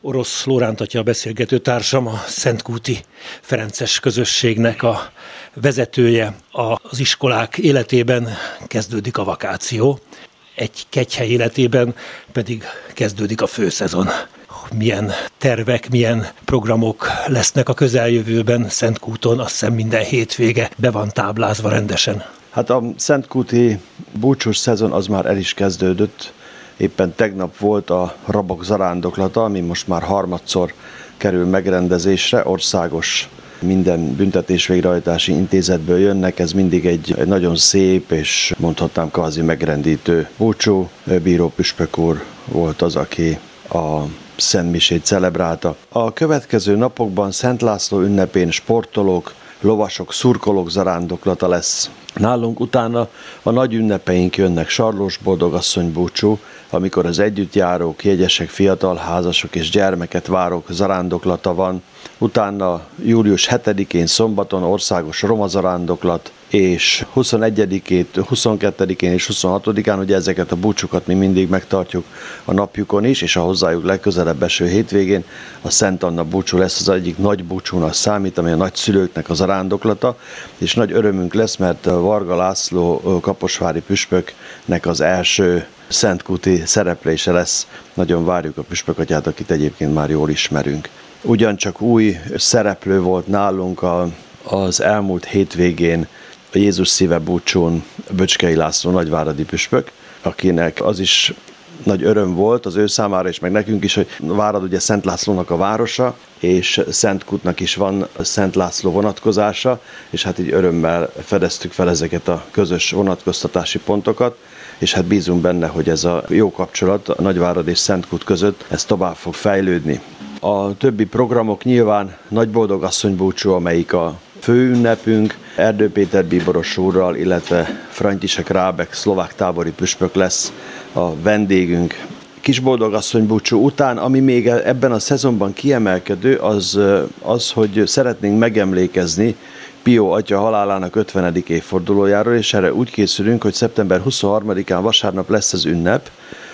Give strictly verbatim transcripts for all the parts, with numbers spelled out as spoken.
Orosz Lóránt atya a beszélgető társam, a Szentkúti Ferences közösségnek a vezetője. Az iskolák életében kezdődik a vakáció, egy kegyhely életében pedig kezdődik a főszezon. Milyen tervek, milyen programok lesznek a közeljövőben Szentkúton? Azt hiszem minden hétvége be van táblázva rendesen. Hát a szentkúti búcsús szezon az már el is kezdődött. Éppen tegnap volt a Rabok zarándoklata, ami most már harmadszor kerül megrendezésre. Országos, minden büntetés végrehajtási intézetből jönnek. Ez mindig egy nagyon szép és mondhatnám kvázi megrendítő búcsú. Bíró püspök úr volt az, aki a szentmisét celebrálta. A következő napokban Szent László ünnepén sportolók, lovasok, szurkolók zarándoklata lesz. Nálunk utána a nagy ünnepeink jönnek, Sarlós Boldogasszony búcsú, amikor az együttjárók, jegyesek, fiatal házasok és gyermeket várók zarándoklata van. Utána július hetedikén szombaton országos roma zarándoklat, és huszonegyedikén, huszonkettedikén és huszonhatodikán, ugye ezeket a búcsúkat mi mindig megtartjuk a napjukon is, és a hozzájuk legközelebb eső hétvégén a Szent Anna búcsú lesz az egyik nagy búcsúnak számít, ami a nagyszülőknek a zarándoklata, és nagy örömünk lesz, mert Varga László kaposvári püspöknek az első szentkúti szereplése lesz. Nagyon várjuk a püspökatyát, akit egyébként már jól ismerünk. Ugyancsak új szereplő volt nálunk a, az elmúlt hétvégén a Jézus szíve búcsún Böcskei László nagyváradi püspök, akinek az is nagy öröm volt az ő számára, és meg nekünk is, hogy Várad ugye Szent Lászlónak a városa, és Szentkútnak is van Szent László vonatkozása, és hát így örömmel fedeztük fel ezeket a közös vonatkoztatási pontokat, és hát bízunk benne, hogy ez a jó kapcsolat a Nagyvárad és Szentkút között, ez tovább fog fejlődni. A többi programok nyilván Nagyboldogasszony búcsú, amelyik a fő ünnepünk, Erdő Péter bíboros úrral, illetve František Rábek szlovák tábori püspök lesz a vendégünk. Kisboldogasszony búcsú után, ami még ebben a szezonban kiemelkedő, az, az, hogy szeretnénk megemlékezni Pió atya halálának ötvenedik évfordulójáról, és erre úgy készülünk, hogy szeptember huszonharmadikán vasárnap lesz az ünnep,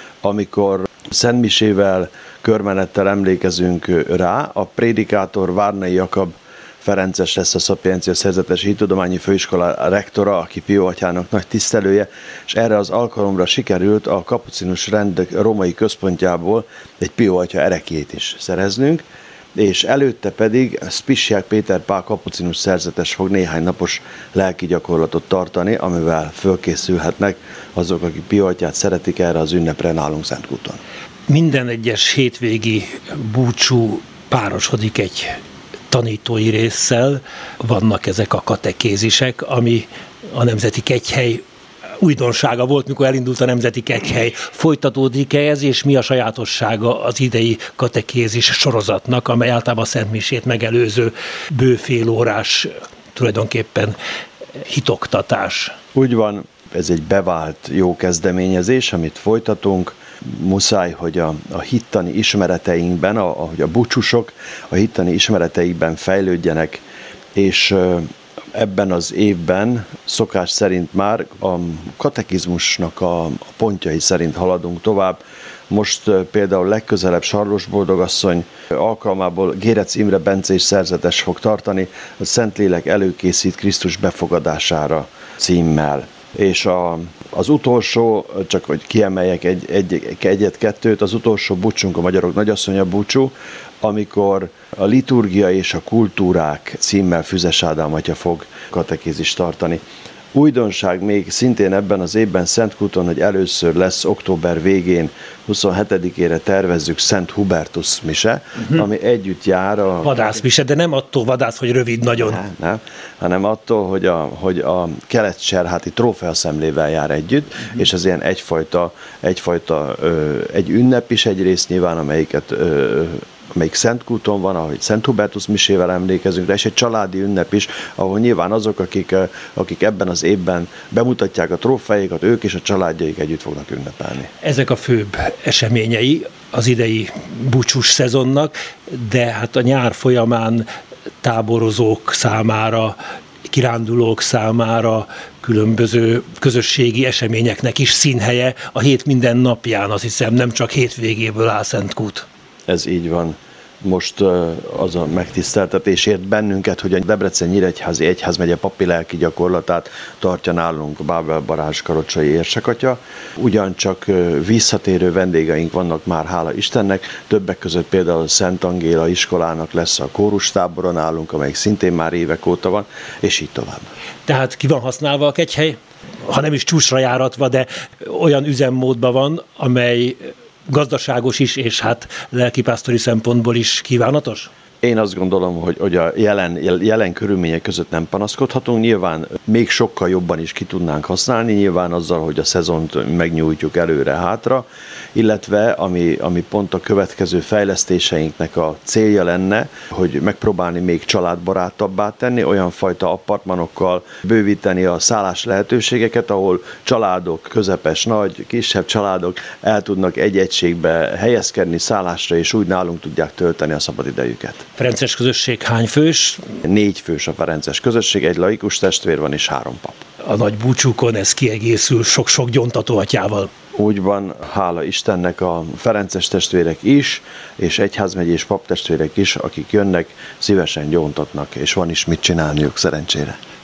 amikor szentmisével, körmenettel emlékezünk rá. A prédikátor Várnai Jakab Ferences lesz a Szapiencia Szerzetesi Hittudományi Főiskola rektora, aki Pió atyának nagy tisztelője, és erre az alkalomra sikerült a kapucinus rend római központjából egy Pió atya ereklyét is szereznünk, és előtte pedig Spissiák Péter Pál kapucinus szerzetes fog néhány napos lelki gyakorlatot tartani, amivel fölkészülhetnek azok, akik Pió atyát szeretik erre az ünnepre nálunk Szentkúton. Minden egyes hétvégi búcsú párosodik egy tanítói résszel, vannak ezek a katekézisek, ami a Nemzeti Kegyhely újdonsága volt, mikor elindult a Nemzeti Kegyhely. Folytatódik-e ez, és mi a sajátossága az idei katekézis sorozatnak, amely általában a szentmisét megelőző bő fél órás tulajdonképpen hitoktatás? Úgy van, ez egy bevált jó kezdeményezés, amit folytatunk. Muszáj, hogy a, a hittani ismereteinkben, a, a, a búcsúsok a hittani ismereteikben fejlődjenek, és ebben az évben szokás szerint már a katekizmusnak a, a pontjai szerint haladunk tovább. Most például legközelebb Sarlós Boldogasszony alkalmából Gérec Imre bencés szerzetes fog tartani, a Szentlélek előkészít Krisztus befogadására címmel. És a, az utolsó, csak hogy kiemeljek egy, egy, egyet-kettőt, az utolsó búcsunk a Magyarok Nagyasszonya búcsú, amikor a liturgia és a kultúrák címmel Füzes Ádám atya fog katekézist tartani. Újdonság még szintén ebben az évben Szentkúton, hogy először lesz október végén, huszonhetedikére tervezzük Szent Hubertus mise, uh-huh. ami együtt jár a... Vadászmise, de nem attól vadász, hogy rövid nagyon. Nem, nem, hanem attól, hogy a, hogy a kelet-cserháti trófeaszemlével jár együtt, uh-huh. és ez ilyen egyfajta, egyfajta ö, egy ünnep is egyrészt nyilván, amelyiket ö, amelyik Szentkúton van, ahogy Szent Hubertus misével emlékezünk rá, és egy családi ünnep is, ahol nyilván azok, akik, akik ebben az évben bemutatják a trófeáikat, ők és a családjaik együtt fognak ünnepelni. Ezek a főbb eseményei az idei búcsús szezonnak, de hát a nyár folyamán táborozók számára, kirándulók számára, különböző közösségi eseményeknek is színhelye a hét minden napján, azt hiszem nem csak hétvégéből áll Szentkút. Ez így van. Most az a megtiszteltetés ért bennünket, hogy a Debrecen-Nyíregyházi Egyházmegye papi lelki gyakorlatát tartja nálunk Bábel Balázs karocsai érsekatya. Ugyancsak visszatérő vendégeink vannak már, hála Istennek, többek között például Szent Angéla iskolának lesz a kórustábora nálunk, amelyik szintén már évek óta van, és így tovább. Tehát ki van használva a Kegyhely? Ha nem is csúcsra járatva, de olyan üzemmódban van, amely gazdaságos is, és hát lelkipásztori szempontból is kívánatos? Én azt gondolom, hogy, hogy a jelen, jelen körülmények között nem panaszkodhatunk. Nyilván még sokkal jobban is ki tudnánk használni, nyilván azzal, hogy a szezont megnyújtjuk előre-hátra, illetve ami, ami pont a következő fejlesztéseinknek a célja lenne, hogy megpróbálni még családbarátabbá tenni, olyan fajta appartmanokkal bővíteni a szállás lehetőségeket, ahol családok, közepes, nagy, kisebb családok el tudnak egy egységbe helyezkedni szállásra, és úgy nálunk tudják tölteni a szabadidejüket. Ferences közösség hány fős? Négy fős a ferences közösség, egy laikus testvér van és három pap. A nagy búcsúkon ez kiegészül sok-sok gyóntató atyával. Úgy van, hála Istennek, a ferences testvérek is, és egyházmegyés paptestvérek is, akik jönnek, szívesen gyóntatnak, és van is mit csinálniuk szerencsére.